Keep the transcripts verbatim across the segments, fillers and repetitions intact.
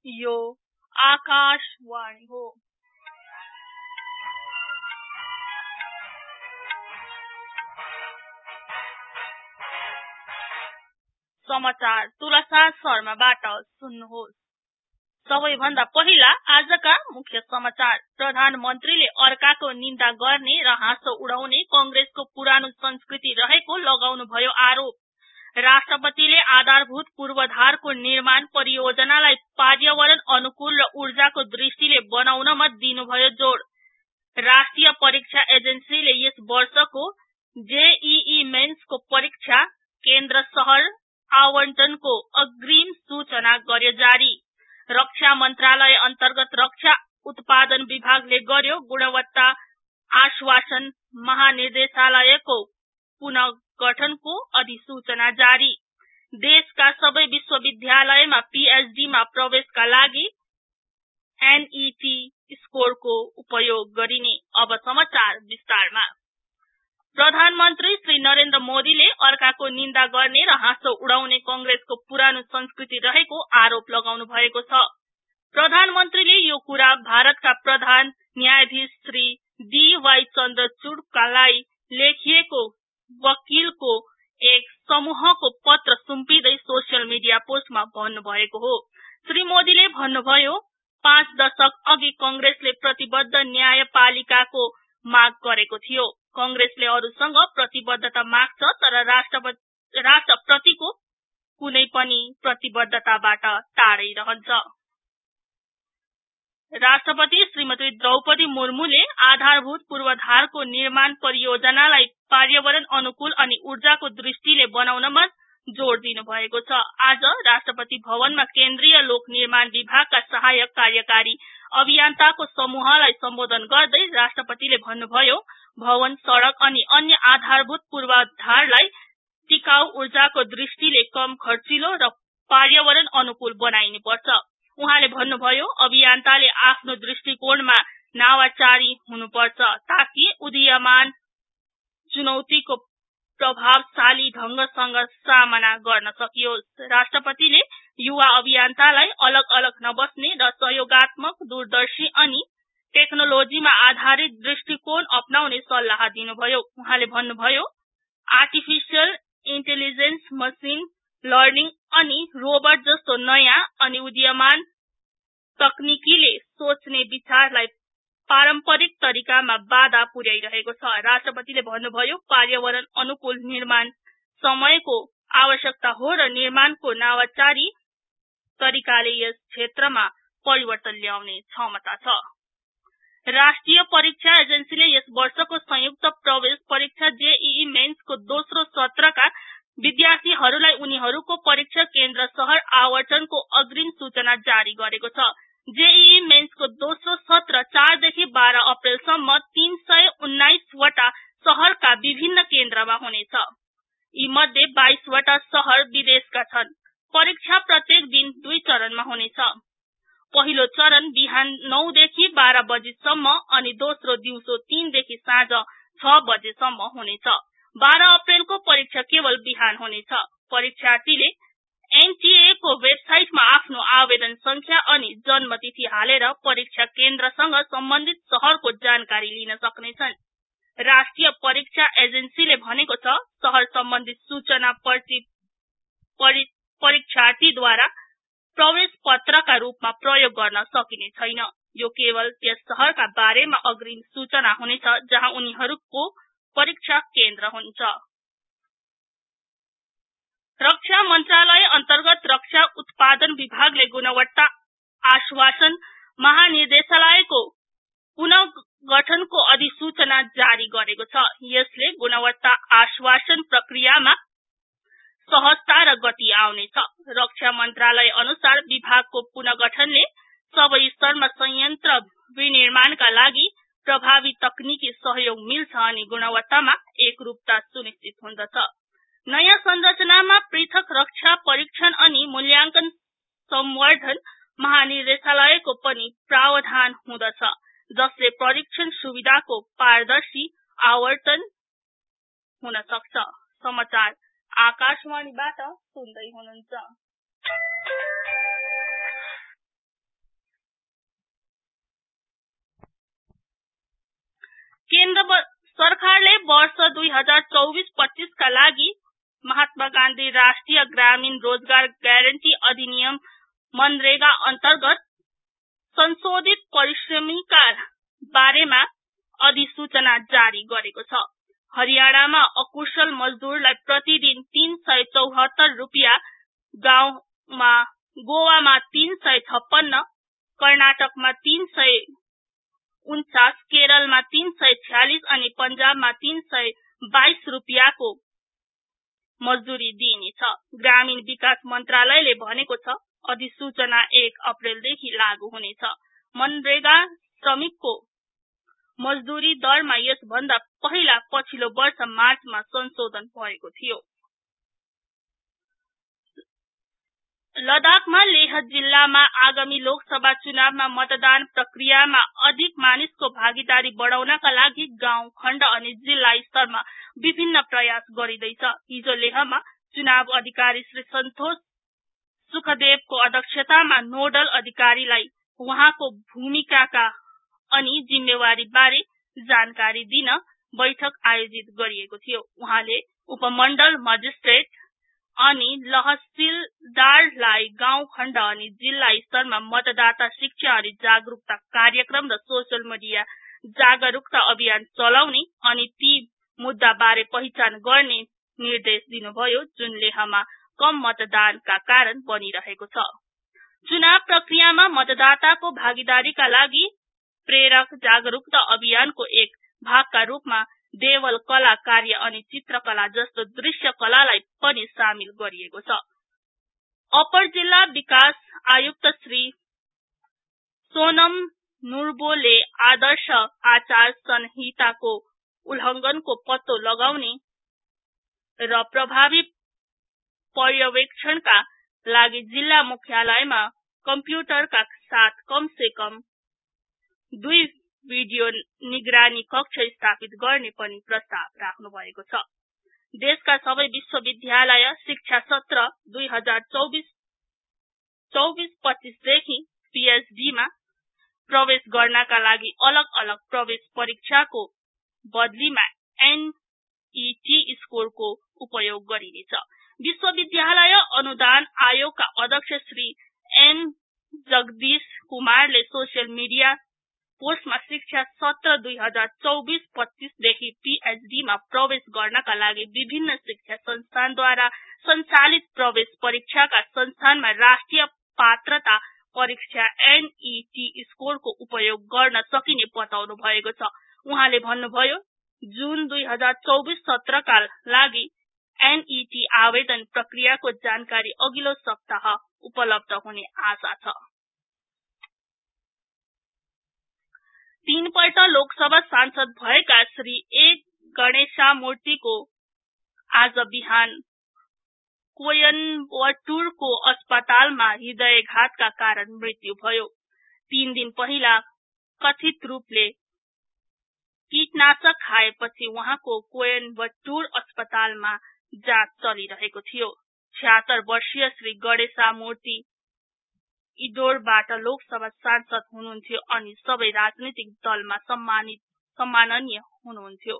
यो आकाशवाणी हो। समाचार तुलसा शर्माबाट सुन्नुहोस्। सबैभन्दा पहिला आजका मुख्य समाचार। प्रधानमन्त्रीले अर्काको निन्दा गर्ने र हाँसो उडाउने कांग्रेसको पुरानो संस्कृति रहेको लगाउनु भयो आरोप। राष्ट्रपतिले आधारभूत पूर्वाधारको निर्माण परियोजनालाई पर्यावरण अनुकूल र ऊर्जाको दृष्टिले बनाउनमा दिनुभयो जोड़। राष्ट्रिय परीक्षा एजेन्सीले यस वर्षको जेईई मेन्सको परीक्षा केन्द्र शहर आवन्टनको अग्रिम सूचना गर्यो जारी। रक्षा मन्त्रालय अन्तर्गत रक्षा उत्पादन विभागले गर्यो गुणवत्ता आश्वासन। महानिर्देशालयको पुनः गठनको अधिसूचना जारी। देशका सबै विश्वविद्यालयमा पीएचडीमा प्रवेशका लागि एनईटी स्कोरको उपयोग गरिने। अब समाचार विस्तारमा। प्रधानमन्त्री श्री नरेन्द्र मोदीले अर्काको निन्दा गर्ने र हाँसो उडाउने कांग्रेसको पुरानो संस्कृति रहेको आरोप लगाउनु भएको छ। प्रधानमन्त्रीले यो कुरा भारतका प्रधान न्यायाधीश श्री डीवाई चन्द्रचूडलाई लेखिएको वकिलको एक समूहको पत्र सुम्पिँदै सोशल मिडिया पोस्टमा भन्नुभएको हो। श्री मोदीले भन्नुभयो, पाँच दशक अघि कांग्रेसले प्रतिबद्ध न्यायपालिकाको माग गरेको थियो। कांग्रेसले अरूसँग प्रतिबद्धता माग्छ तर राष्ट्रपति राष्ट्रप्रतिको कुनै पनि प्रतिबद्धताबाट टाढै रहन्छ। राष्ट्रपति श्रीमती द्रौपदी मुर्मुले आधारभूत पूर्वाधारको निर्माण परियोजनालाई पर्यावरण अनुकूल अनि ऊर्जाको दृष्टिले बनाउनमा जोड़ दिनु भएको छ। आज राष्ट्रपति भवनमा केन्द्रीय लोक निर्माण विभागका सहायक कार्यकारी अभियन्ताको समूहलाई सम्बोधन गर्दै राष्ट्रपतिले भन्नुभयो, भवन, सड़क अनि अन्य आधारभूत पूर्वाधारलाई टिकाऊ ऊर्जाको दृष्टिले कम खर्चिलो र पर्यावरण अनुकूल बनाइनुपर्छ। उहाँले भन्नुभयो, अभियन्ताले आफ्नो दृष्टिकोणमा नवाचारी हुनुपर्छ ताकि उदीयमान चुनौतीको प्रभावशाली ढंगसँग सामना गर्न सकियोस्। राष्ट्रपतिले युवा अभियन्तालाई अलग-अलग नबस्ने र सहयोगात्मक, दूरदर्शी अनि टेक्नोलोजीमा आधारित दृष्टिकोण अपनाउने सल्लाह दिनुभयो। उहाँले भन्नुभयो, आर्टिफिशियल इन्टेलिजेन्स, मसिन लर्निङ अनि रोबोट जस्तो नयाँ अनि उदीयमान तकनिकीले सोच्ने विचारलाई पारम्परिक तरिकामा बाधा पुर्याइरहेको छ। राष्ट्रपतिले भन्नुभयो, पर्यावरण अनुकूल निर्माण समयको आवश्यकता हो र निर्माणको नवाचारी तरिकाले यस क्षेत्रमा परिवर्तन ल्याउने क्षमता छ। राष्ट्रिय परीक्षा एजेन्सीले यस वर्षको संयुक्त प्रवेश परीक्षा जेईई मेन्सको दोस्रो सत्रका विद्यार्थीहरूलाई उनीहरूको परीक्षा केन्द्र शहर आवटनको अग्रिम सूचना जारी गरेको छ। जेईई मेन्सको दोस्रो सत्र चार देखि बाह्र अप्रेलसम्म तीन सय उन्नाइस वटा शहरका विभिन्न केन्द्रमा हुनेछ। यी मध्ये बाइस वटा शहर विदेशका छन्। परीक्षा प्रत्येक दिन दुई चरणमा हुनेछ। पहिलो चरण बिहान नौ देखि बाह्र बजेसम्म अनि दोस्रो दिउँसो तीन देखि साँझ छ बजेसम्म हुनेछ। बाह्र अप्रेलको परीक्षा केवल बिहान हुनेछ। परीक्षार्थीले एनटीए को वेबसाइटमा आफ्नो आवेदन संख्या अनि जन्मतिथि हालेर परीक्षा केन्द्रसँग सम्बन्धित शहरको जानकारी लिन सक्नेछन्। राष्ट्रिय परीक्षा एजेन्सीले भनेको छ, शहर सम्बन्धित सूचना पर्ची परीक्षार्थीद्वारा प्रवेश पत्रका रूपमा प्रयोग गर्न सकिने छैन। यो केवल त्यस शहरका बारेमा अग्रिम सूचना हुनेछ जहाँ उनीहरूको परीक्षा केन्द्र हुन्छ। रक्षा मन्त्रालय अन्तर्गत रक्षा उत्पादन विभागले गुणवत्ता आश्वासन महानिर्देशालयको पुनः गठनको अधिसूचना जारी गरेको छ। यसले गुणवत्ता आश्वासन प्रक्रियामा सहजता र गति आउनेछ। रक्षा मन्त्रालय अनुसार विभागको पुनः गठनले सबै स्तरमा संयन्त्र विनिर्माणका लागि प्रभावी तकनिकी सहयोग मिल्छ अनि गुणवत्तामा एकरूपता सुनिश्चित हुँदछ। नयाँ संरचनामा पृथक रक्षा परीक्षण अनि मूल्याङ्कन संवर्धन महानिर्देशालयको पनि प्रावधान हुँदछ, जसले परीक्षण सुविधाको पारदर्शी आवर्तन हुन सक्छ। समाचार आकाशवाणीबाट सुन्दै हुनुहुन्छ। केन्द्र सरकारले वर्ष दुई हजार चौबिस पच्चीस का लागि महात्मा गान्धी राष्ट्रिय ग्रामीण रोजगार ग्यारेन्टी अधिनियम मनरेगा अन्तर्गत संशोधित परिश्रमीका बारेमा अधिसूचना जारी गरेको छ। हरियाणामा अकुशल मजदूरलाई प्रतिदिन तीन सय चौहत्तर रुपियाँ, गाउँमा गोवामा तीन सय छप्पन्न, कर्नाटकमा तीन सय उन्चास, केरलमा तीन सय छ्यालिस अनि पंजाबमा तीन सय बाइस रुपियाँको मजदूरी दिइनेछ। ग्रामीण विकास मन्त्रालयले भनेको छ अधिसूचना एक अप्रेलदेखि लागू हुनेछ। मनरेगा श्रमिकको मजदूरी दरमा यसभन्दा पहिला पछिल्लो वर्ष मार्चमा संशोधन भएको थियो। लद्दाखमा लेह जिल्लामा आगामी लोकसभा चुनावमा मतदान प्रक्रियामा अधिक मानिसको भागीदारी बढाउनका लागि गाउँ, खण्ड अनि जिल्ला स्तरमा विभिन्न प्रयास गरिँदैछ। हिजो लेहमा चुनाव अधिकारी श्री सन्तोष सुखदेवको अध्यक्षतामा नोडल अधिकारीलाई उहाँको भूमिकाका अनि जिम्मेवारी बारे जानकारी दिन बैठक आयोजित गरिएको थियो। उहाँले उपमण्डल मजिस्ट्रेट अनि तहसीलदारलाई गाउँ, खण्ड अनि जिल्ला स्तरमा मतदाता शिक्षा अनि जागरूकता कार्यक्रम र सोशल मिडिया जागरूकता अभियान चलाउने अनि ती मुद्दा बारे पहिचान गर्ने निर्देश दिनुभयो जुन लेहमा कम मतदानका कारण बनिरहेको छ। चुनाव प्रक्रियामा मतदाताको भागीदारीका लागि प्रेरक जागरूकता अभियानको एक भागका रूपमा देवल कला कार्य अनि चित्रकला जस्तो दृश्य कलालाई पनि सामेल गरिएको छ। अपर जिल्ला विकास आयुक्त श्री सोनम नुर्बोले आदर्श आचार संहिताको उल्लंघनको पत्तो लगाउने र प्रभावी पर्यवेक्षणका लागि जिल्ला मुख्यालयमा कम्प्युटरका साथ कम से कम दुई भिडियो निगरानी कक्ष स्थापित गर्ने पनि प्रस्ताव राख्नु भएको छ। देशका सबै विश्वविद्यालय शिक्षा सत्र दुई हजार चौबिस चौबिस पच्चीस देखि पीएचडीमा प्रवेश गर्नका लागि अलग अलग प्रवेश परीक्षाको बदलीमा एनईटी स्कोरको उपयोग गरिनेछ। विश्वविद्यालय अनुदान आयोगका अध्यक्ष श्री एन जगदीश कुमारले सोशल मिडिया पोस्टमा शिक्षा सत्र दुई हजार चौबिस पच्चीस देखि पीएचडीमा प्रवेश गर्नका लागि विभिन्न शिक्षा संस्थानद्वारा सञ्चालित प्रवेश परीक्षाका संस्थानमा राष्ट्रिय पात्रता परीक्षा एनईटी स्कोरको उपयोग गर्न सकिने बताउनु भएको छ। उहाँले भन्नुभयो जुन दुई हजार चौबिस सत्रका लागि एनईटी आवेदन प्रक्रियाको जानकारी अघिल्लो सप्ताह उपलब्ध हुने आशा छ। तीनपल्ट लोकसभा सांसद भएका श्री ए गणेशमूर्तिको आज बिहान कोयम्बटुरको अस्पतालमा हृदयघातका कारण मृत्यु भयो। तीन दिन पहिला कथित रूपले कीटनाशक खाएपछि उहाँको कोयम्बटुर अस्पतालमा जाँच चलिरहेको थियो। छिहत्तर वर्षीय श्री गणेशमूर्ति इडोरबाट लोकसभा सांसद हुनुहुन्थ्यो अनि सबै राजनीतिक दलमा सम्मानित सम्माननीय हुनुहुन्थ्यो।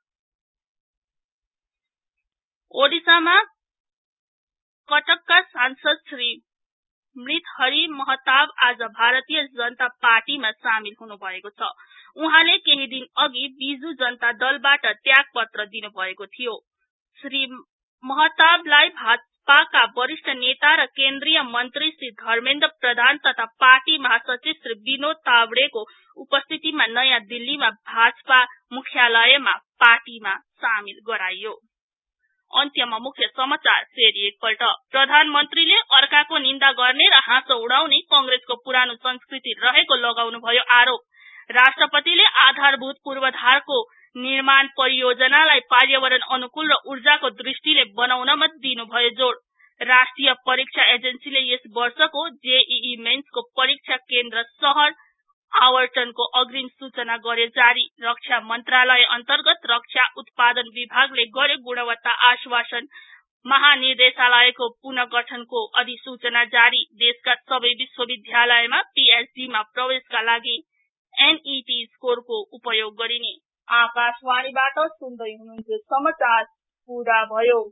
ओडिसामा कटकका सांसद श्री मृतहरि महताब आज भारतीय जनता पार्टीमा सामेल हुनुभएको छ। उहाँले केही दिन अघि बिजु जनता दलबाट त्यागपत्र दिनुभएको थियो। श्री महताबलाई भाजपाका वरिष्ठ नेता र केन्द्रीय मन्त्री श्री धर्मेन्द्र प्रधान तथा पार्टी महासचिव श्री विनोद तावडेको उपस्थितिमा नयाँ दिल्लीमा भाजपा मुख्यालयमा पार्टीमा सामेल गराइयो। अन्त्यमा मुख्य समाचार फेरि एकपल्ट। प्रधानमन्त्रीले अर्काको निन्दा गर्ने र हाँसो उडाउने कंग्रेसको पुरानो संस्कृति रहेको लगाउनुभयो आरोप। राष्ट्रपतिले आधारभूत पूर्वाधारको निर्माण परियोजनालाई पर्यावरण अनुकूल र ऊर्जाको दृष्टिले बनाउनमा दिनुभयो जोड़। राष्ट्रिय परीक्षा एजेन्सीले यस वर्षको जेईई मेन्सको परीक्षा केन्द्र शहर आवर्तनको अग्रिम सूचना गरे जारी। रक्षा मन्त्रालय अन्तर्गत रक्षा उत्पादन विभागले गरे गुणवत्ता आश्वासन महानिर्देशालयको पुनर्गठनको अधिसूचना जारी। देशका सबै विश्वविद्यालयमा पीएचडीमा प्रवेशका लागि एनईटी स्कोरको उपयोग गरिने। आकाशवाणीबाट सुन्दै हुनुहुन्छ समाचार पूरा भयो।